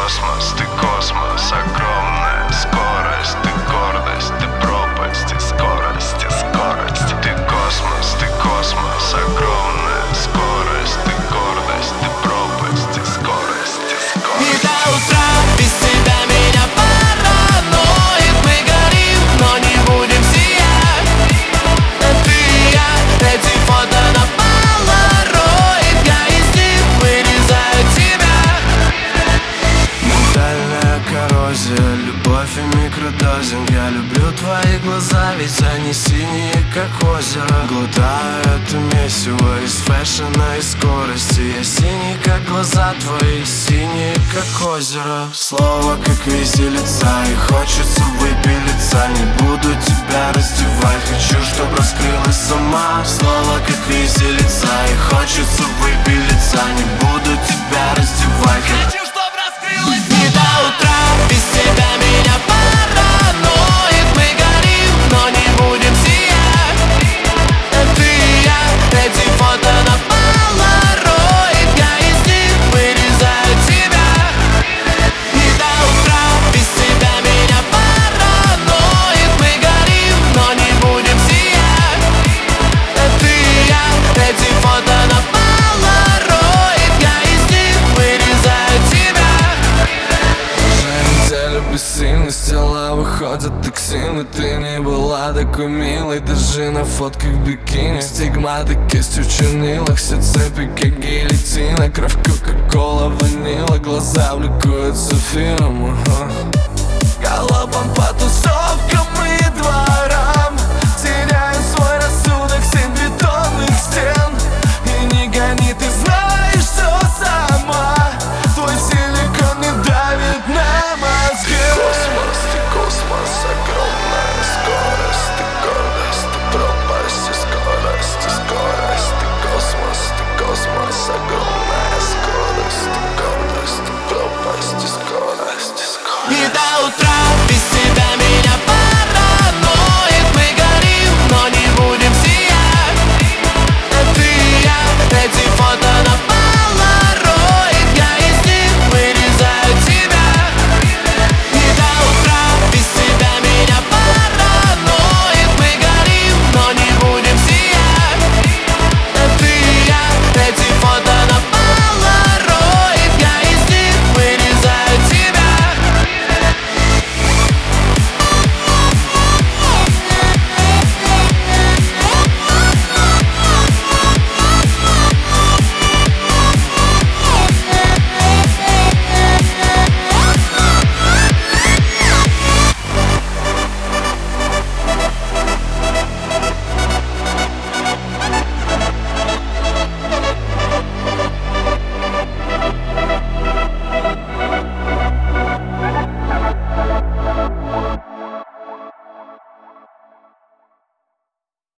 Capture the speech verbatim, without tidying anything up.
космос, ты космос, огромная скорость, ты гордость, ты пропасть, и скорость, и скорость. Ты космос, ты космос, огромная скорость, ты гордость, ты пропасть, и скорость, и скорость. И до утра без тебя меня параноид. Мы горим, но не будем сиять. Ты и я, эти фото на полароид. Я из них вырезаю тебя. Ментальная коррозия, любовь и микродозинг. Я люблю твои глаза, ведь они синие, как озеро. Глотаю это месиво из фэшена и скорости. Я синий, как глаза твои, синие, как озеро. Слово, как виселица, и хочется выпилиться. Не буду тебя раздевать, хочу, чтоб раскрылась сама. Слово, как виселица, и хочется выпилиться. Не буду тебя раздевать, хочу, чтоб раскрылась сама. И до утра без тебя меня параноид. Мы горим, но не будем сиять. Ты и я, эти фото на полароид. Я из них вырезаю тебя. И до утра без тебя меня параноид. Мы горим, но не будем сиять. Ты и я, эти фото на полароид. Я из них вырезаю тебя. неделю бессильность, тела выходят токсины. Ты не была такой милой, даже на фотках в бикини. Стигматы кистью в чернилах, все цепи как гильотина. Кровь, кока-кола, ванила, глаза влекут с эфиром. Галопом по тусовкам мы два.